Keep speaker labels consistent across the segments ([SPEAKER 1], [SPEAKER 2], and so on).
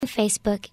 [SPEAKER 1] Facebook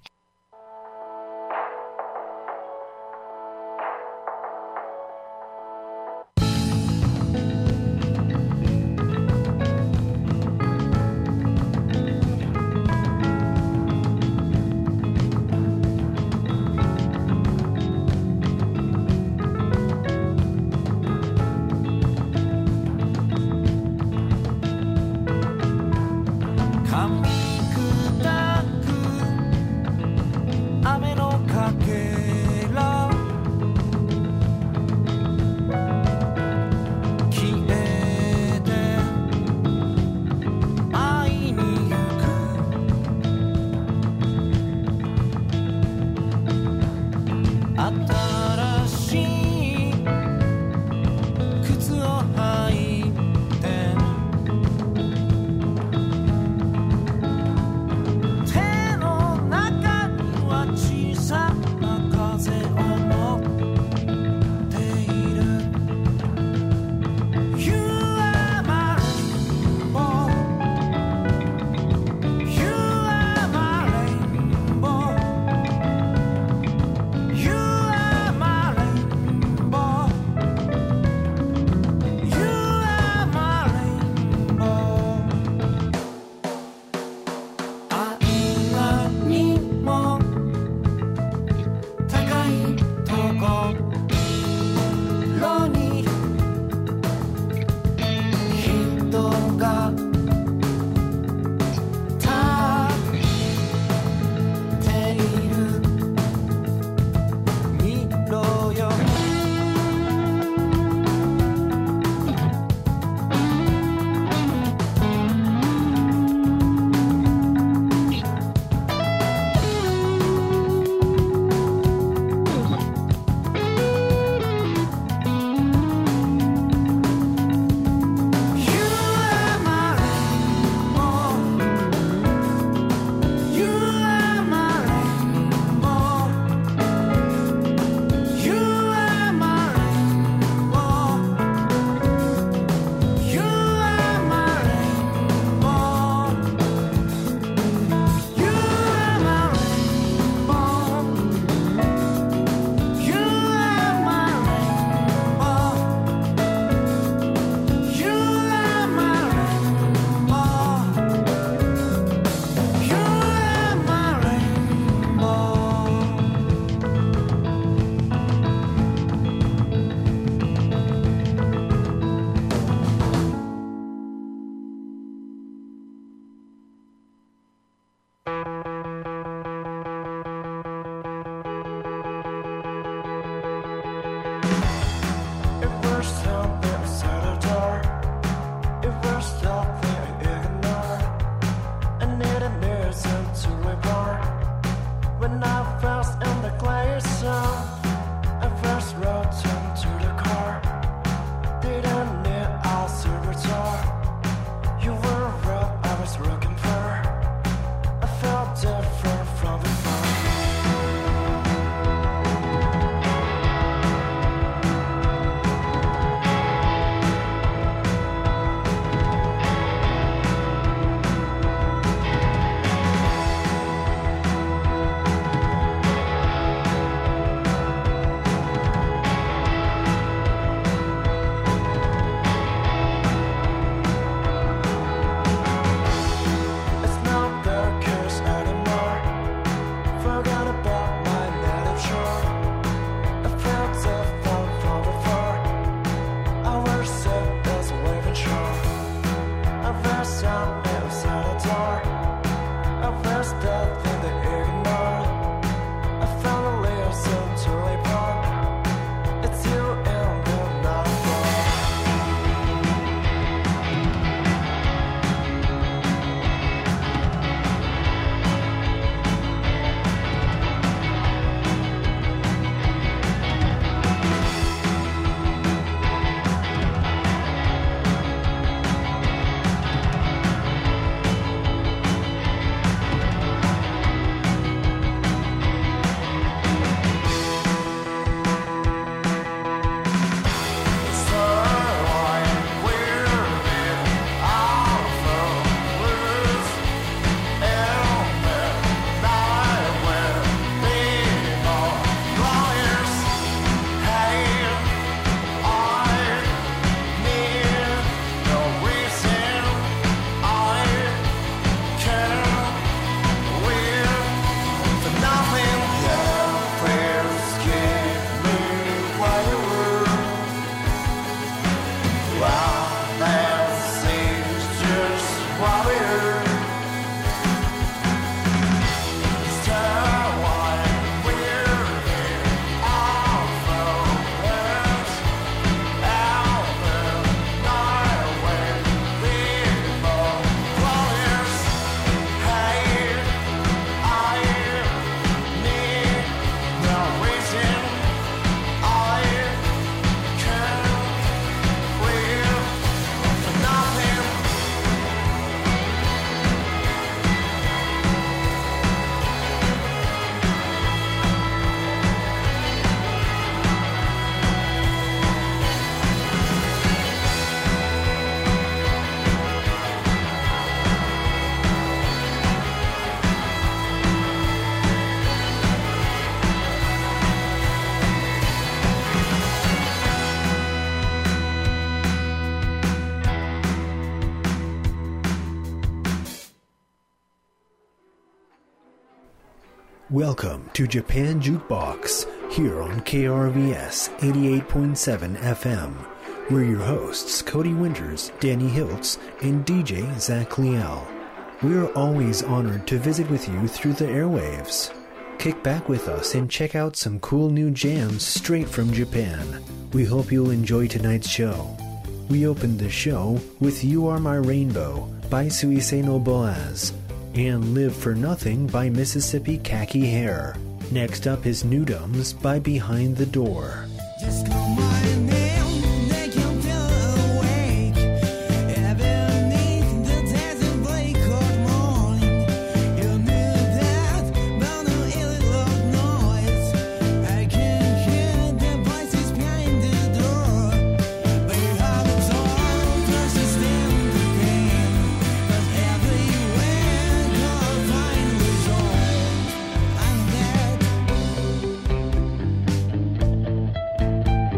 [SPEAKER 1] Welcome to Japan Jukebox, here on KRVS 88.7 FM. We're your hosts, Cody Winters, Danny Hiltz, and DJ Zach Liel. We're always honored to visit with you through the airwaves. Kick back with us and check out some cool new jams straight from Japan. We hope you'll enjoy tonight's show. We opened the show with You Are My Rainbow by Suisei no Boaz, and Live for Nothing by Mississippi Khaki Hair. Next up is Newdoms by Behind the Door.
[SPEAKER 2] Just call my name, they can feel awake. Beneath the desert break of morning, you knew that, but no ill loud noise. I can hear the voices behind the door. Behind the door, persistent pain, but everywhere can't find resolve. I'm dead.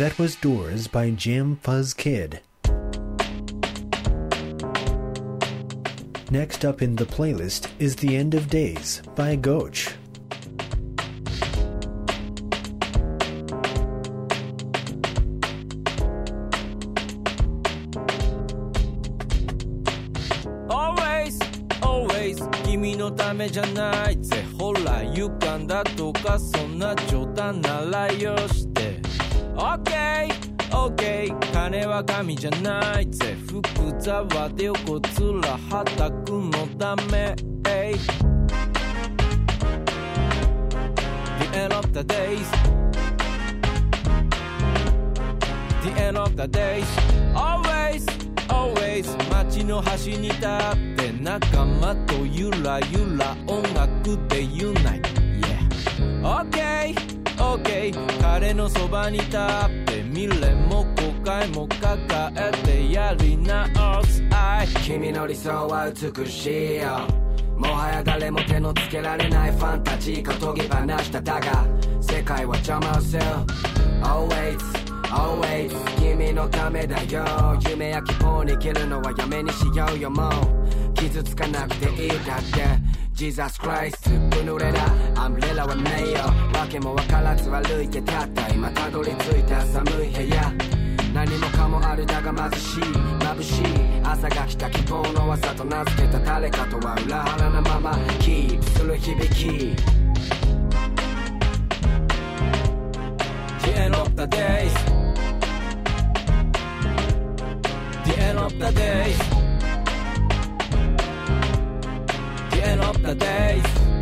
[SPEAKER 1] That was Doors by Jam Fuzz Kid. Next up in the playlist is The End of Days by Goch.
[SPEAKER 3] Always, always 君のためじゃないぜほら歪んだとかそんな冗談ならよして OK OK 金は神じゃないぜ福沢で横面はたくのため The end of the days The end of the days Always Always 街の端に立って仲間とゆらゆら音楽でユナイト Yeah OK 彼のそばに立って未練も後悔も抱えてやり直す愛
[SPEAKER 4] 君の理想は美しいよもはや誰も手のつけられないファンタジーかとぎ話しただが世界は邪魔をする Always Always 君のためだよ夢や希望に生きるのはやめにしようよもう傷つかなくていいだって Jesus Christ ずっと濡れだアンブレラはねえよ訳も分からず歩いてたった今たどり着いた寒い部屋何もかもあるだが貧しい眩しい朝が来た希望の朝と名付けた誰かとは裏腹なままキープする響き
[SPEAKER 3] The end of the days The end of the days The end of the days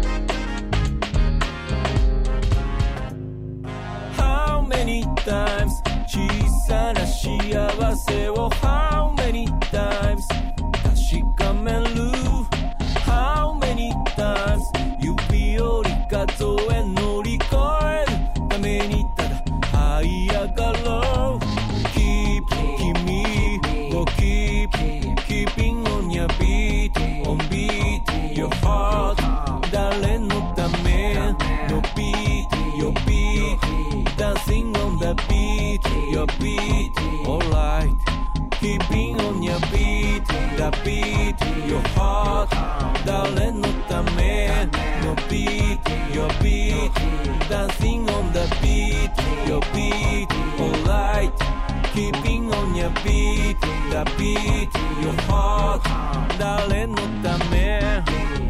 [SPEAKER 3] How many times 小さな幸せを How many times 確かめる How many times 指折り数え乗り越えるためにただ這い上がろう Keep 君を Keep Keeping on your beat On beat Your heart 誰のための beat Your beat Dancing on the beat Your beat Alright Keeping on your beat The beat Your heart 誰のための beat Your beat Dancing on the beat Your beat Alright Keeping on your beat The beat Your heart 誰のため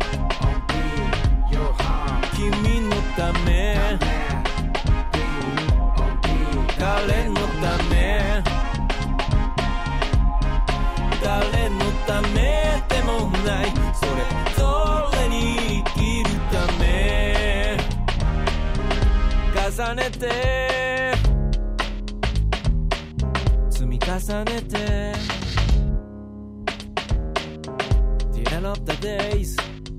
[SPEAKER 3] 君のため誰のため誰のためでもないそれぞれに生きるため重ねて積み重ねて The end of the days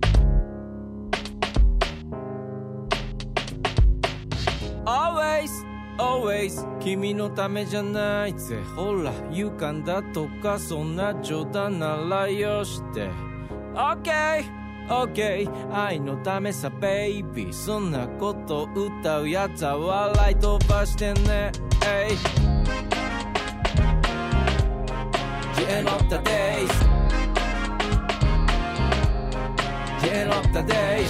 [SPEAKER 3] Always Always 君のためじゃないぜほら歪んだとかそんな冗談ならよして OK OK 愛のためさベイビーそんなこと歌うやつは笑い飛ばしてね The end of the days The end of the days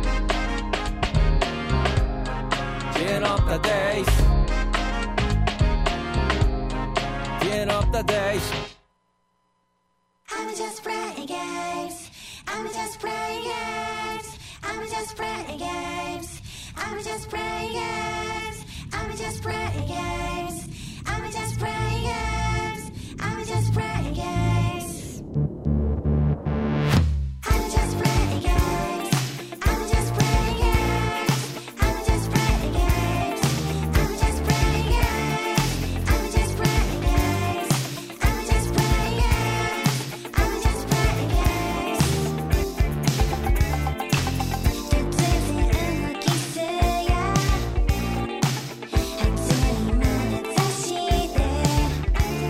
[SPEAKER 3] The end of the days The end of the days
[SPEAKER 5] I'm just playing games I'm just playing games I'm just playing games I'm just playing games I'm just playing games I'm just playing games I'm just playing games I'm just playing games I'm just playing games I'm just playing games I'm just playing games I'm just playing games I'm just playing games I'm just playing games突然のキスが初に眼差しで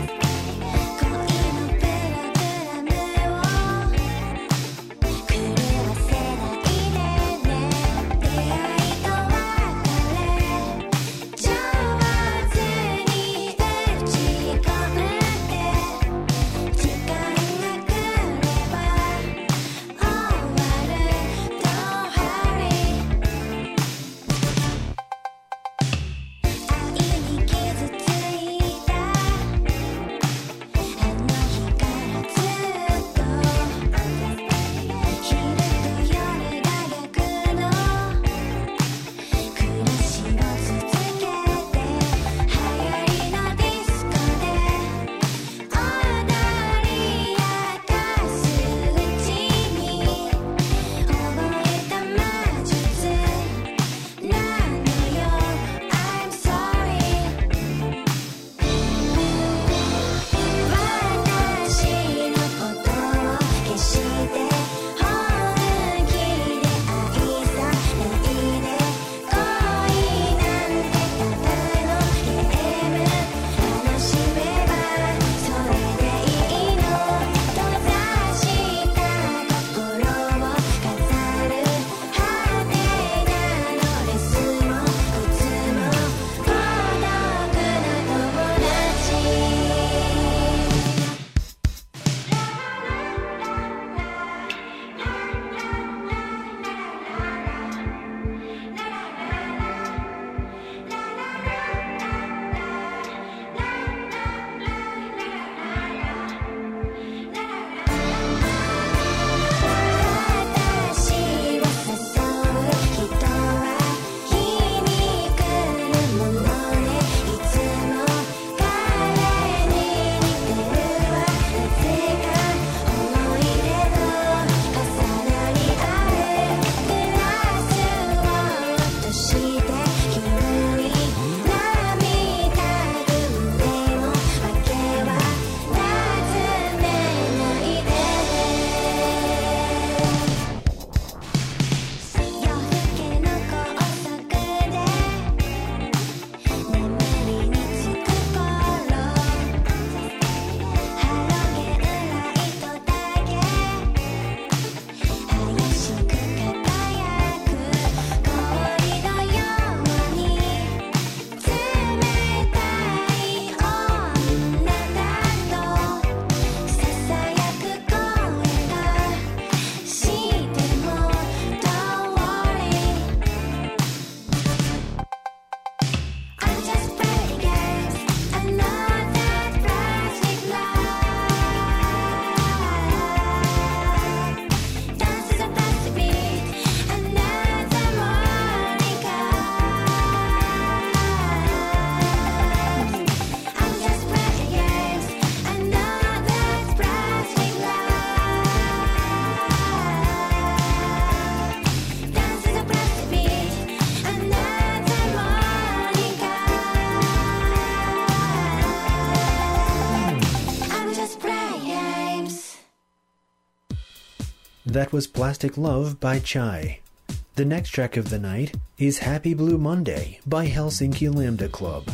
[SPEAKER 1] That was Plastic Love by Chai. The next track of the night is Happy Blue Monday by Helsinki Lambda Club.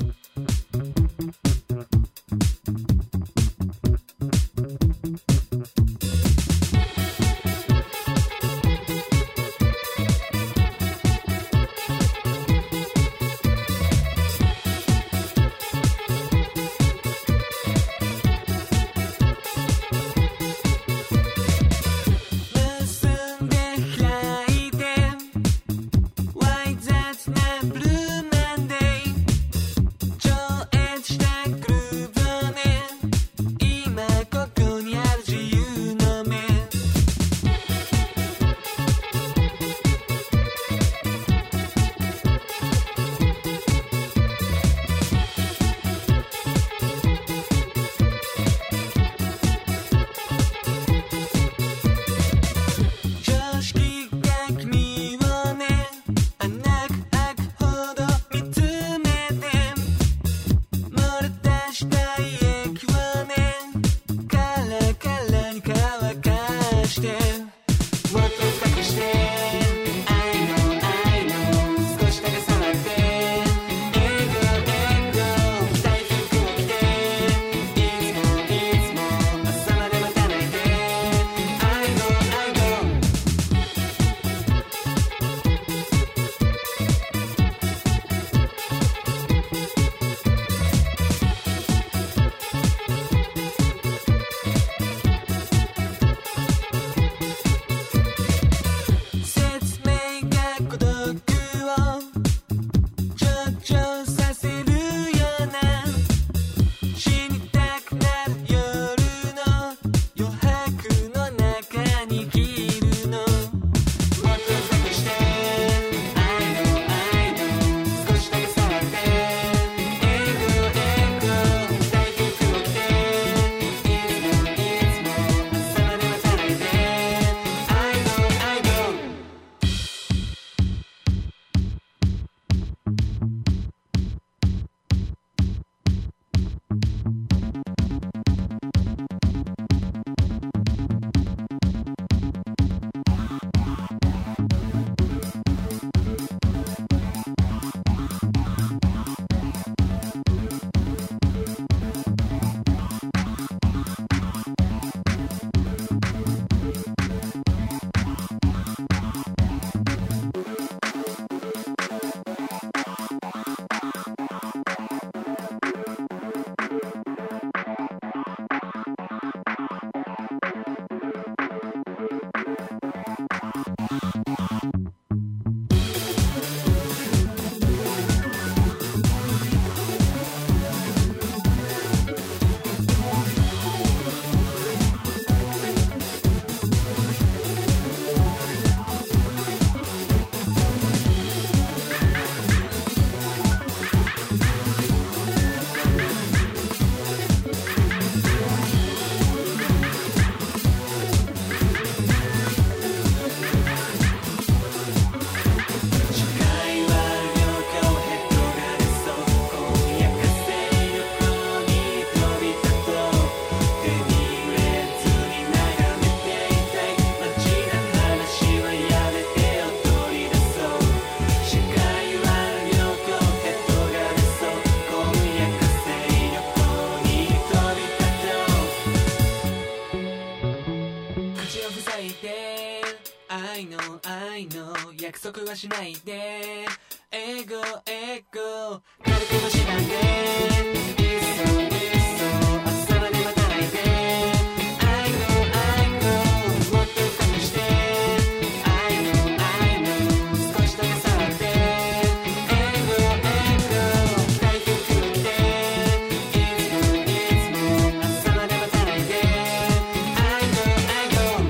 [SPEAKER 3] 約束はしないでエゴエゴ軽くもしないでいっそいっそ朝まで待たないで I know I know もっと深くして I know I know 少しだけ触ってエゴエゴ大福っていつも朝まで待たないで I know I know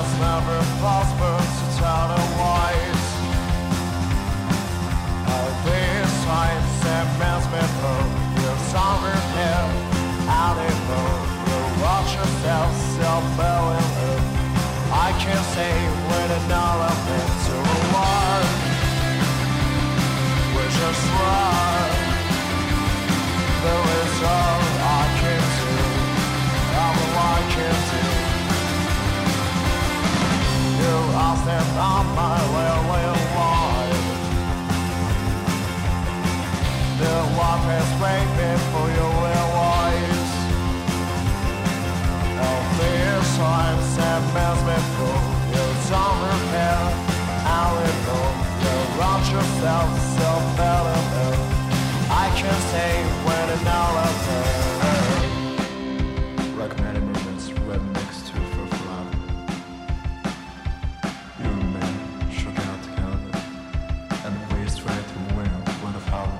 [SPEAKER 6] has never prospered to tell the wise. All these signs and men's people, you're somewhere here, out in the you watch yourself self-building up. I can't say when another bit to a war. We're just one. There is all I can do, all I can do. You asked them on my railway line. The walk is waiting for your voice. All these signs and bells before you don't repair. How it goes, you run yourself so better. I can say when another day.
[SPEAKER 7] Recommended movements right next to for love. You and me shook out together, and we straight to win with a power.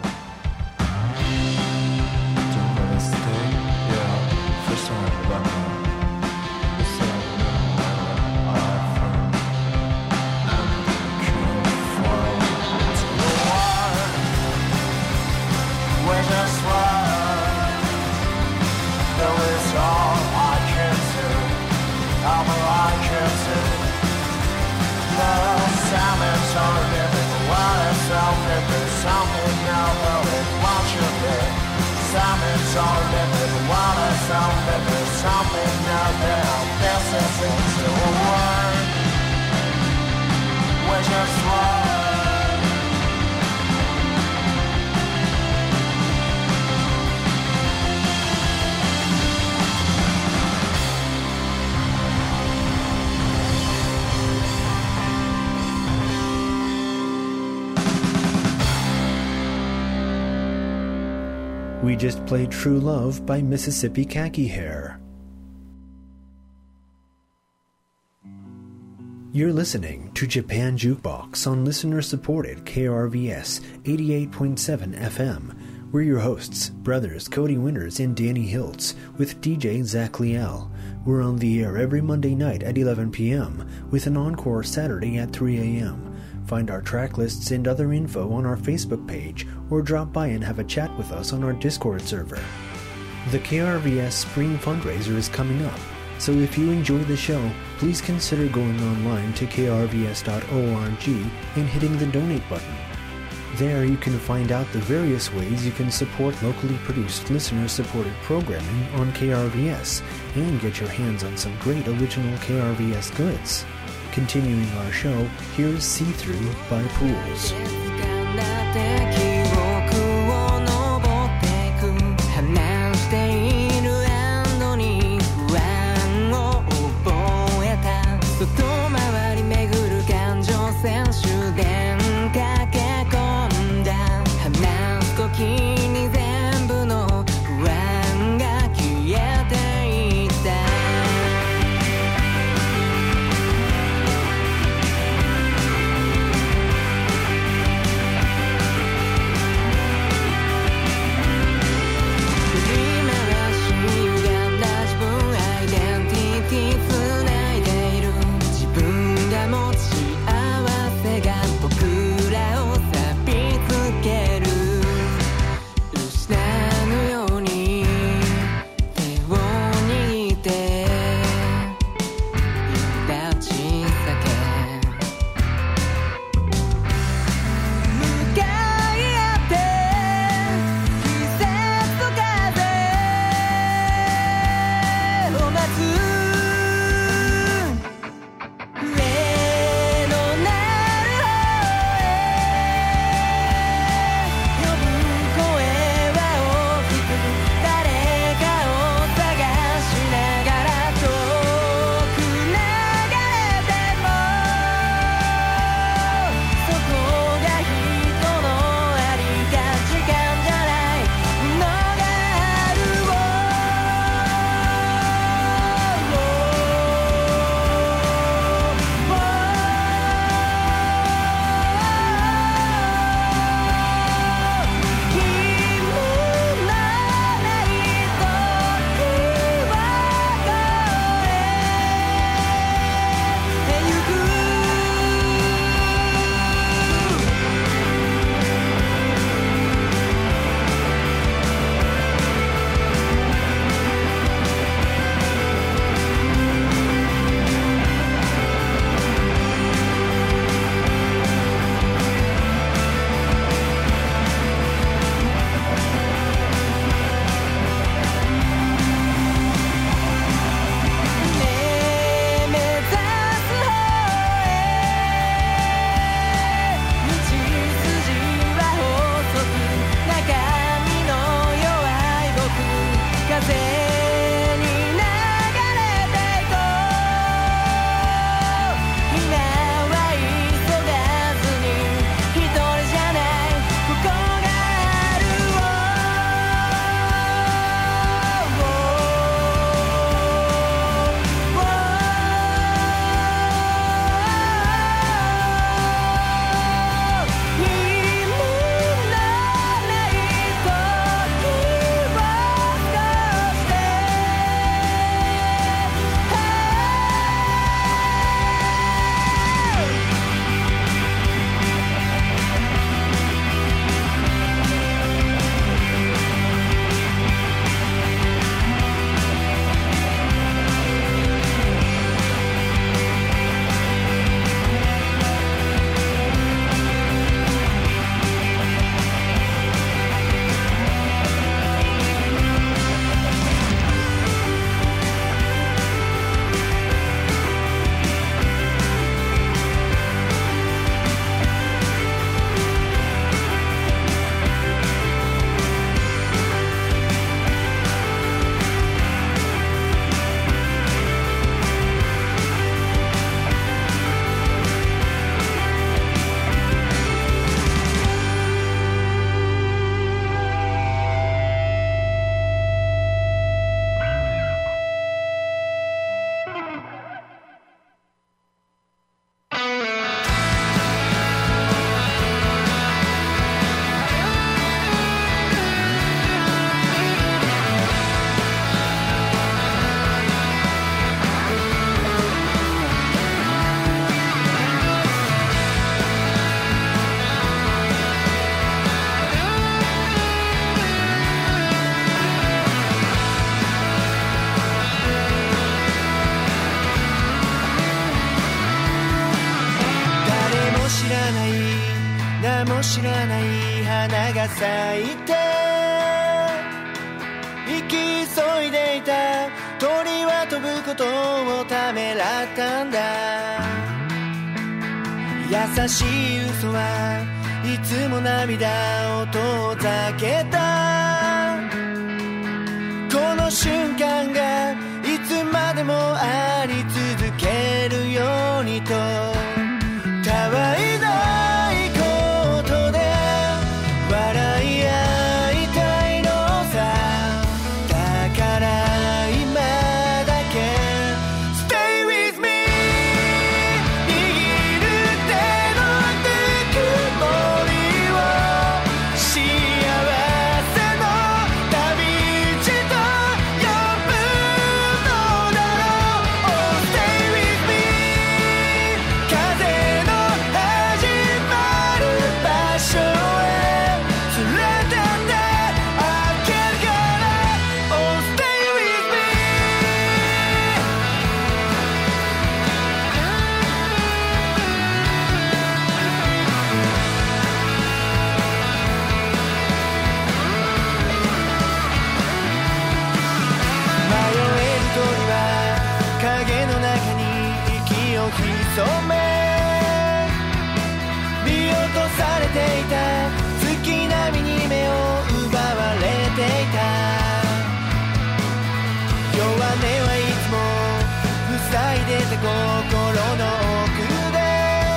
[SPEAKER 7] Don't let us stay, yeah, first time about now. The sun I found, and can't fall
[SPEAKER 6] To the war, we're just one. There is all I can do, all I can do. Love, salmons are living, what is out there? There's something now, but it wants you there. Salmons are living, what is out there? There's something out there. This is into a world. We're just one.
[SPEAKER 1] We just played True Love by Mississippi Khaki Hair. You're listening to Japan Jukebox on listener-supported KRVS 88.7 FM. We're your hosts, brothers Cody Winters and Danny Hiltz, with DJ Zach Liel. We're on the air every Monday night at 11 p.m., with an encore Saturday at 3 a.m. Find our track lists and other info on our Facebook page, or drop by and have a chat with us on our Discord server. The KRVS Spring Fundraiser is coming up, so if you enjoy the show, please consider going online to krvs.org and hitting the donate button. There you can find out the various ways you can support locally produced listener-supported programming on KRVS and get your hands on some great original KRVS goods. Continuing our show, here's See Through by Pools.
[SPEAKER 8] 「 知らない花が咲いて行き急いでいた鳥は飛ぶことをためらったんだ。優しい嘘はいつも涙を遠ざけた。この瞬間がいつまでもあり続けるようにとたわいないことで笑い合いたいのさ。だから今だけ Stay with me 握る手のぬくもりを幸せの旅路と呼ぶのだろう。 Oh stay with me 風の始まる場所へ連れてってあげるから Oh stay with me 迷える鳥は影の中に息を潜め見落とされていた月並みに目を奪われていた。弱音はいつも塞いでて心の奥で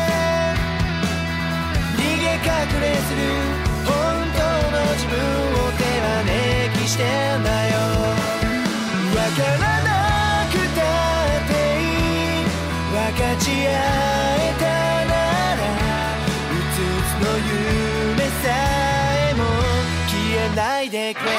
[SPEAKER 8] 逃げ隠れする本当の自分を手招きしてんだよ。わからなくたっていい分かち合えたならうつうつの夢さえも消えないでくれ。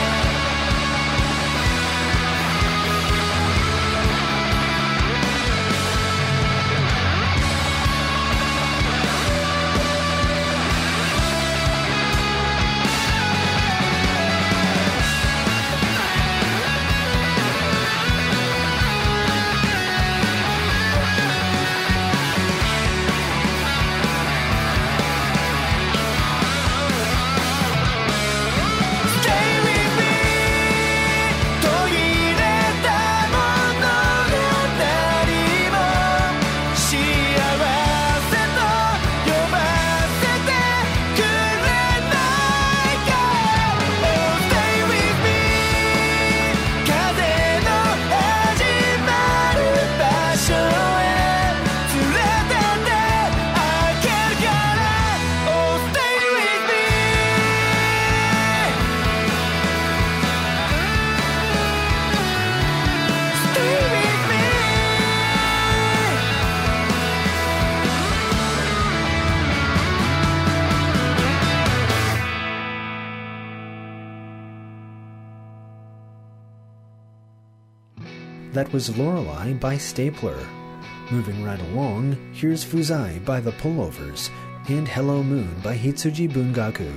[SPEAKER 1] That was Lorelei by Stapler. Moving right along, here's Fuzai by the Pullovers and Hello Moon by Hitsuji Bungaku.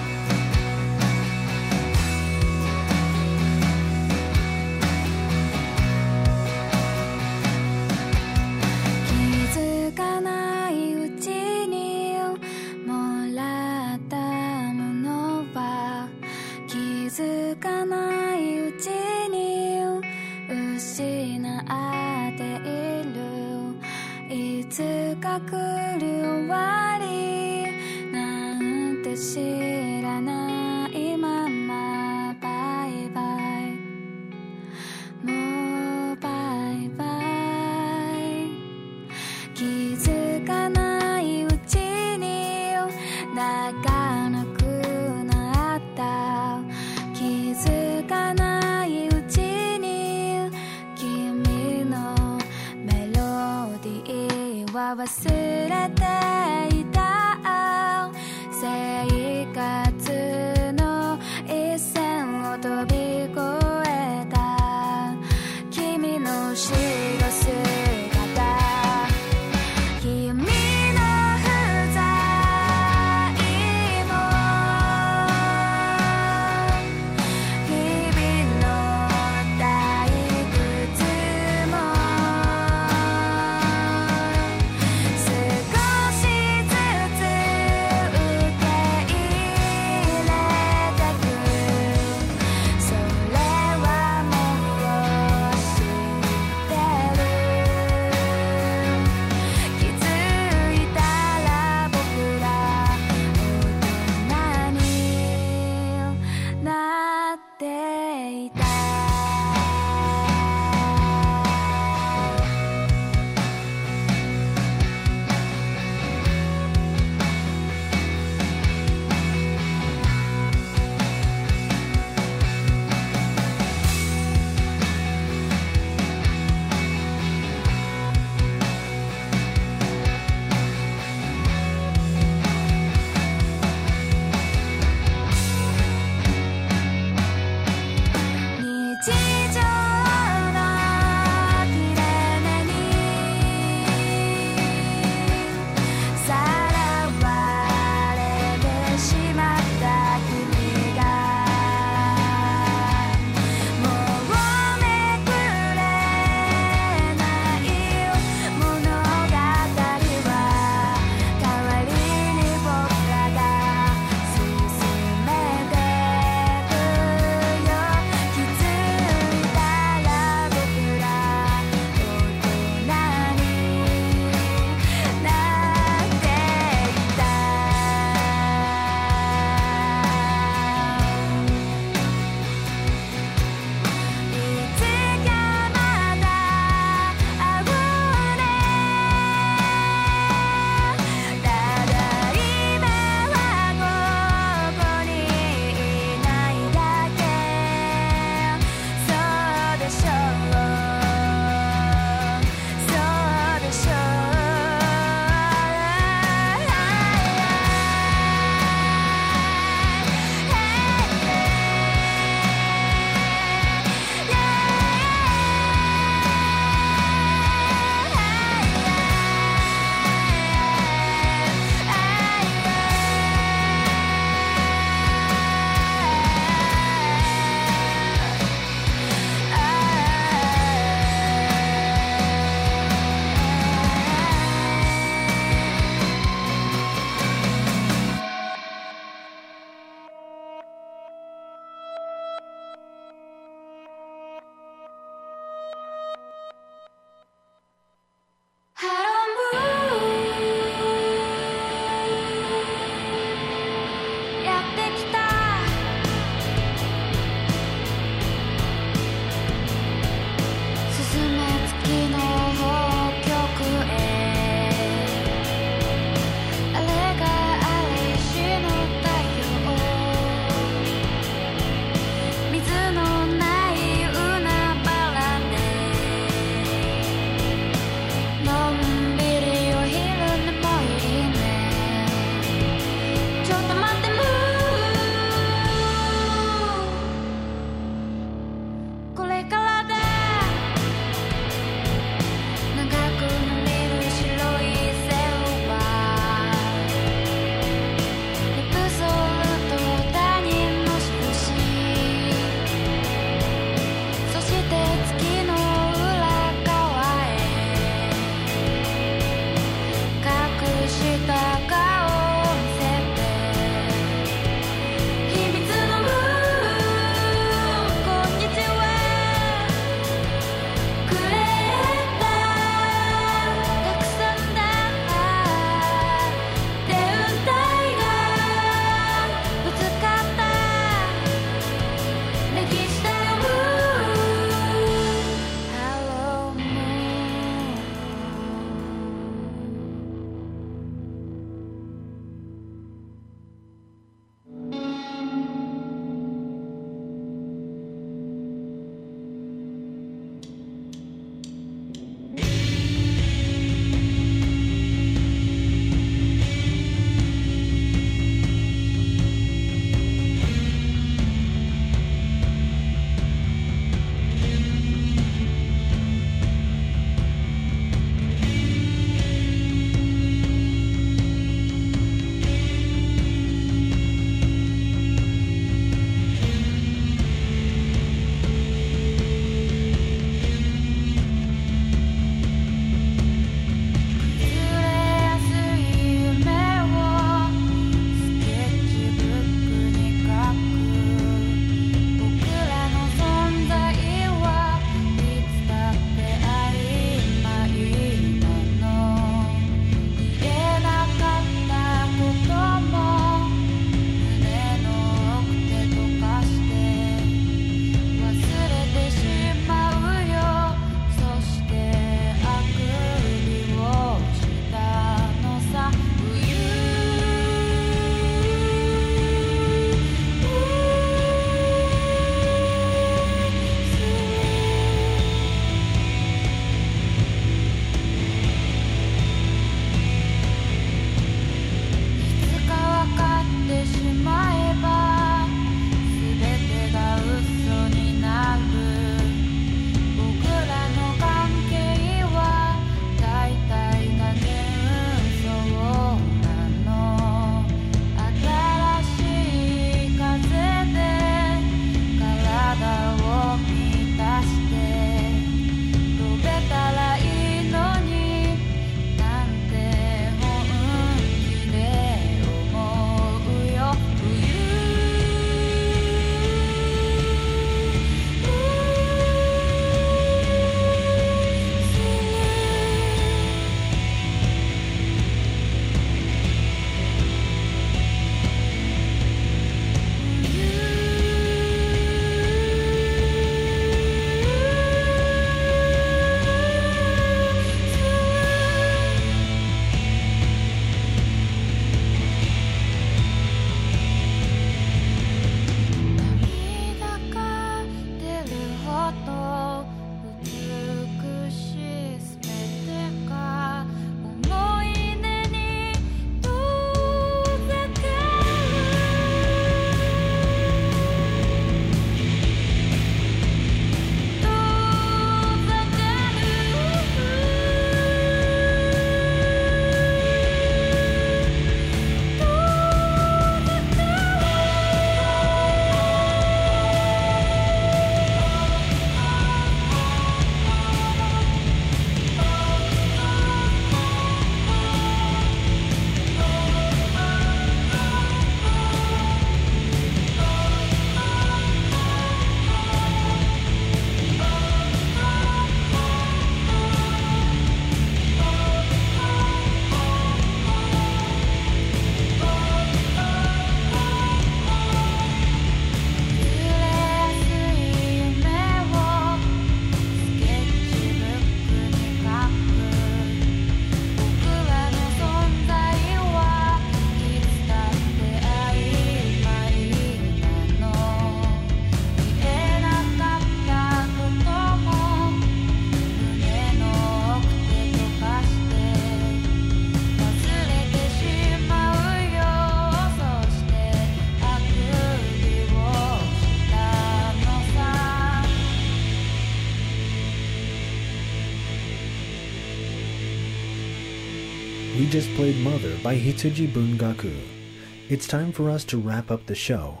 [SPEAKER 1] You just played Mother by Hitsuji Bungaku. It's time for us to wrap up the show.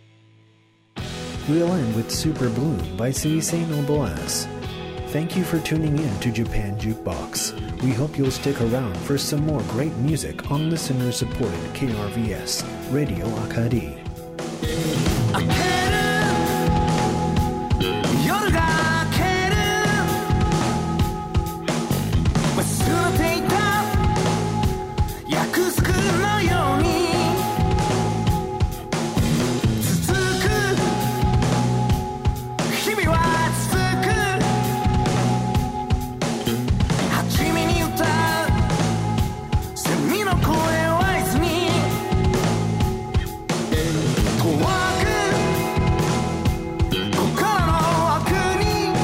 [SPEAKER 1] We'll end with Super Bloom by Seisei Nobuas. Thank you for tuning in to Japan Jukebox. We hope you'll stick around for some more great music on listener-supported KRVS Radio Akari.
[SPEAKER 8] 明ける夜が明ける忘れていた約束のように続く日々は続く初めに歌うセミの声を合図に遠く心の奥に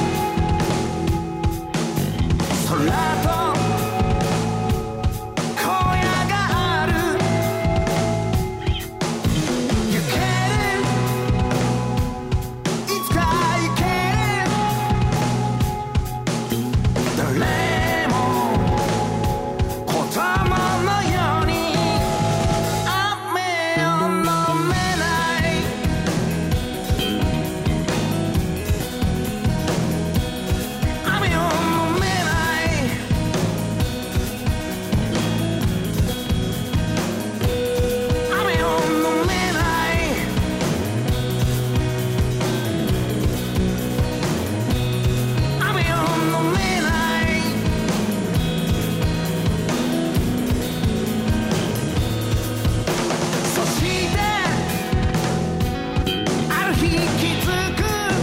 [SPEAKER 8] 空と荒野がある行けるいつか行ける誰も子供のように雨を飲めない雨を飲めない雨を飲めない雨を飲めないそしてある日気づく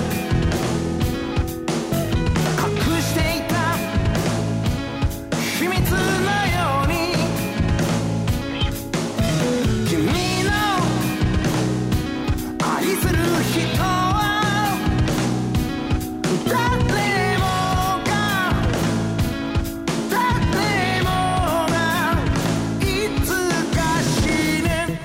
[SPEAKER 8] 隠していた秘密のように君の愛する人は誰もが誰もがいつか死ぬ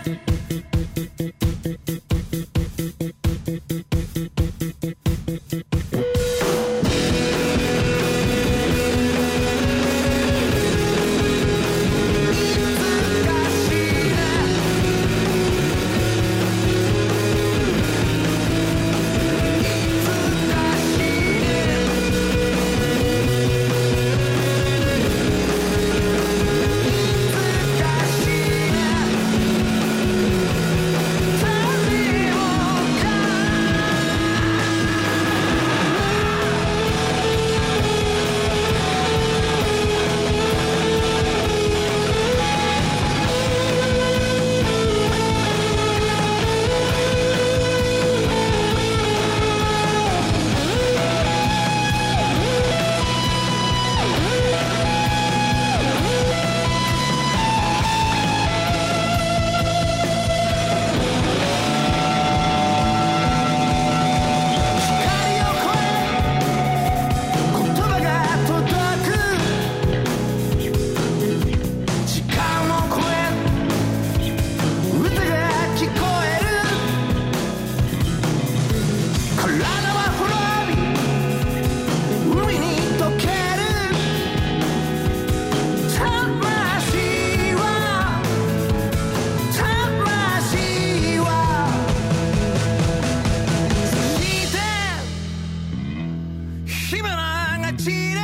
[SPEAKER 8] 火花が散る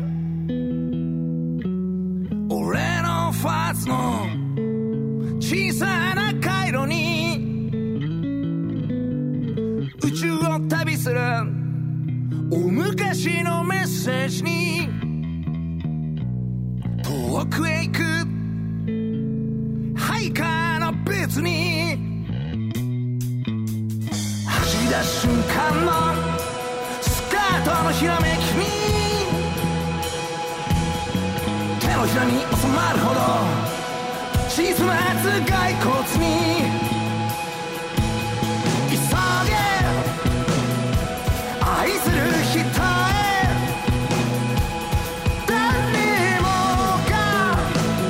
[SPEAKER 8] 俺のファースの小さな回路に宇宙を旅する大昔のメッセージに遠くへ行くハイカーのベースに走り出す瞬間のスカートのひらめきに手のひらに収まるほど小さな頭蓋骨に急げ愛する人へ誰もが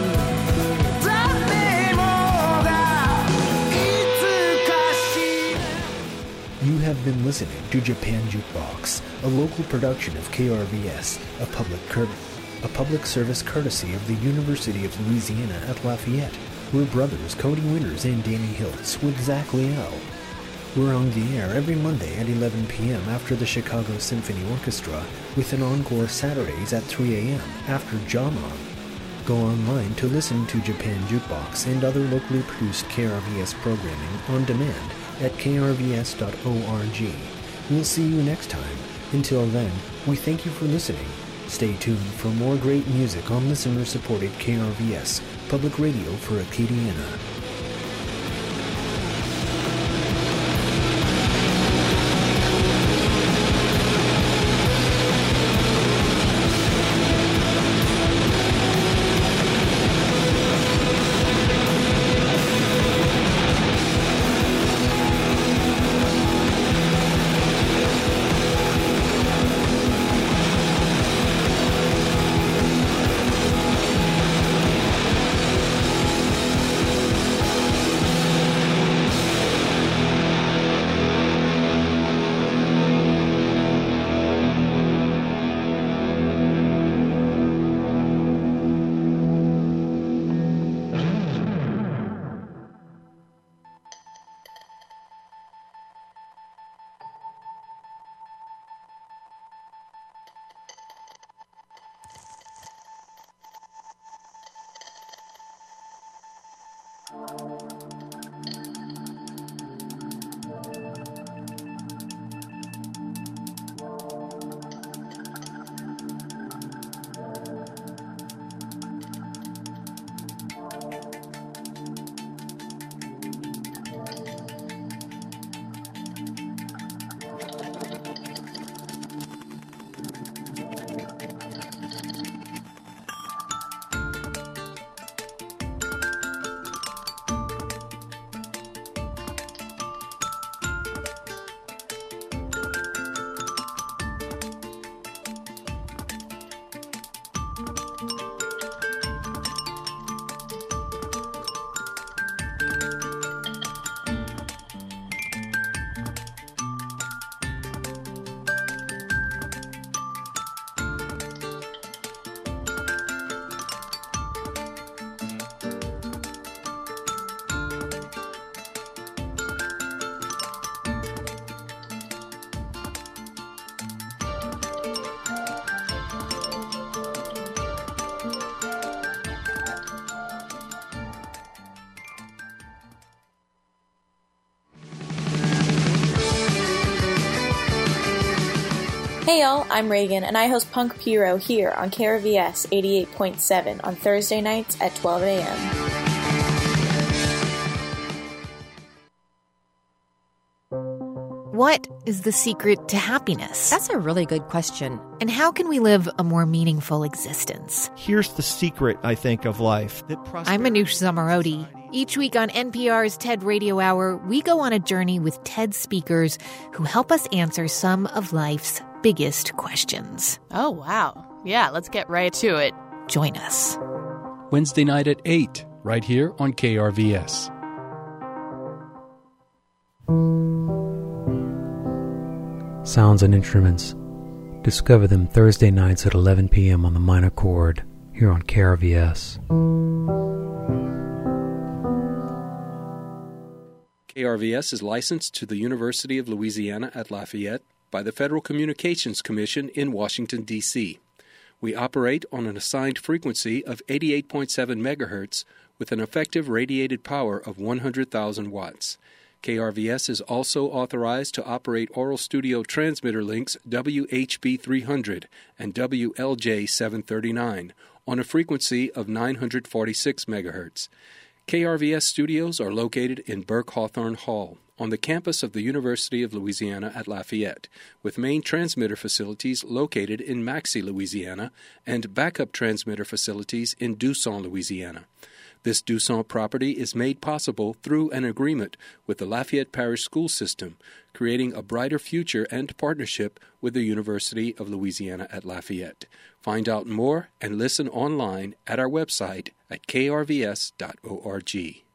[SPEAKER 8] 誰もがいつか死ぬ
[SPEAKER 1] You have been listening to Japan Jukebox, a local production of KRVS, a public a public service courtesy of the University of Louisiana at Lafayette. We're brothers Cody Winters and Danny Hiltz with Zach Liel. We're on the air every Monday at 11 p.m. after the Chicago Symphony Orchestra, with an encore Saturdays at 3 a.m. after Jamon. Go online to listen to Japan Jukebox and other locally produced KRVS programming on demand at krvs.org. We'll see you next time. Until then, we thank you for listening. Stay tuned for more great music on listener-supported KRVS, public radio for Acadiana.
[SPEAKER 9] Hey y'all, I'm Reagan, and I host Punk Pyro here on KRVS 88.7 on Thursday nights at 12 a.m.
[SPEAKER 10] What is the secret to happiness?
[SPEAKER 11] That's a really good question.
[SPEAKER 10] And how can we live a more meaningful existence?
[SPEAKER 12] Here's the secret, I think, of life.
[SPEAKER 10] I'm Manoush Zamarodi. Each week on NPR's TED Radio Hour, we go on a journey with TED speakers who help us answer some of life's biggest questions.
[SPEAKER 13] Oh, wow. Yeah, let's get right to it.
[SPEAKER 10] Join us.
[SPEAKER 14] Wednesday night at 8, right here on KRVS.
[SPEAKER 15] Sounds and instruments. Discover them Thursday nights at 11 p.m. on the minor chord here on KRVS.
[SPEAKER 14] KRVS is licensed to the University of Louisiana at Lafayette by the Federal Communications Commission in Washington, D.C. We operate on an assigned frequency of 88.7 megahertz with an effective radiated power of 100,000 watts. KRVS is also authorized to operate Oral Studio transmitter links WHB 300 and WLJ 739 on a frequency of 946 megahertz. KRVS studios are located in Burke Hawthorne Hall on the campus of the University of Louisiana at Lafayette, with main transmitter facilities located in Maxey, Louisiana, and backup transmitter facilities in Dusson, Louisiana. This Dusson property is made possible through an agreement with the Lafayette Parish School System, creating a brighter future and partnership with the University of Louisiana at Lafayette. Find out more and listen online at our website at krvs.org.